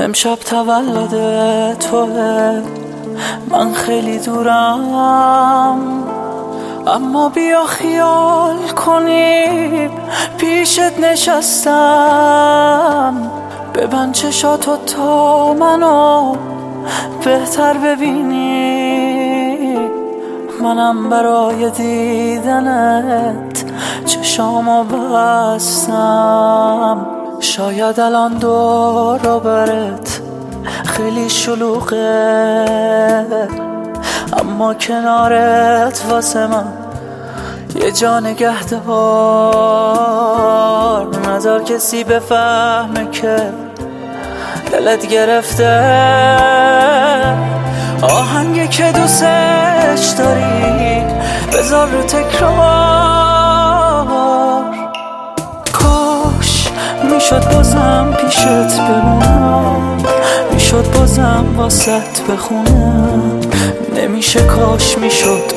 امشب تولد توه، من خیلی دورم، اما بیا خیال کنیم پیشت نشستم. ببند چشاتو تا منو بهتر ببینی، منم برای دیدنت چشامو بستم. شاید الان دور و برت خیلی شلوغه، اما کنارت واسه من یه جا نگهدار. نذار کسی بفهمه که دلت گرفته آهنگی که دوستش داری بذار رو تکرار. کاش میشد بازم پیشت بمونم، میشد بازم واسط بخونم، نمیشه کاش میشد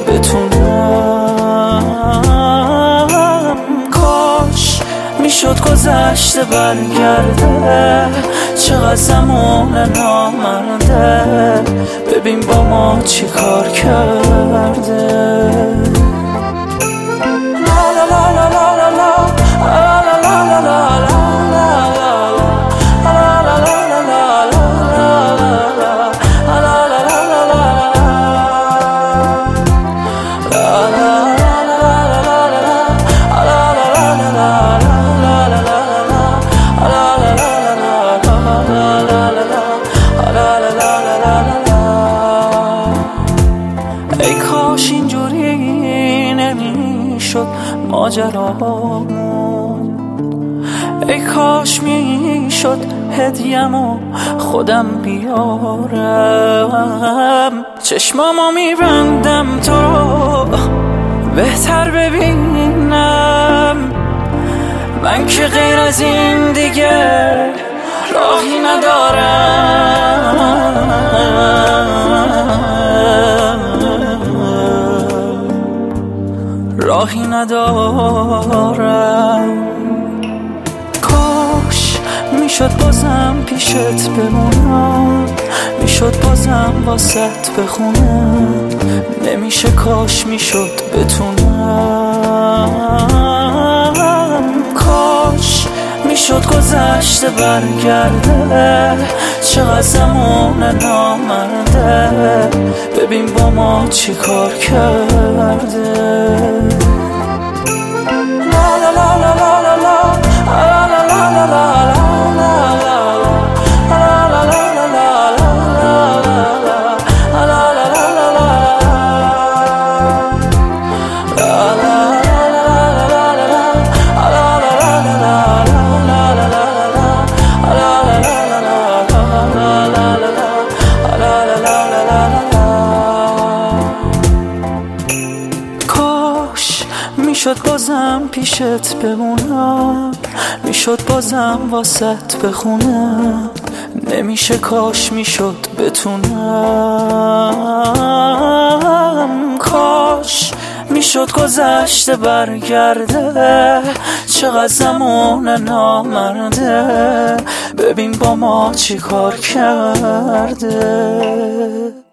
بتونم. کاش میشد گذشته برگرده، چقدر زمان نامرده، ببین با ما چی کار کرده. ای کاش اینجوری نمیشد ماجرامون، ای کاش میشد هدیه‌مو خودم بیارم. چشمامو میبندم تو رو بهتر ببینم، من که غیر از این دیگه راهی ندارم. کاش میشد بازم پیشت بمونم، میشد بازم واسط بخونم، نمیشه کاش میشد بتونم. کاش میشد گذشته برگرده، چقدر زمان نامرده، ببین با ما چی کار کرده. میشد بازم پیشت بمونم، میشد بازم واسط بخونم، نمیشه کاش میشد بتونم. کاش میشد گذشته برگرده، چقدر زمان نامرده، ببین با ما چی کار کرده.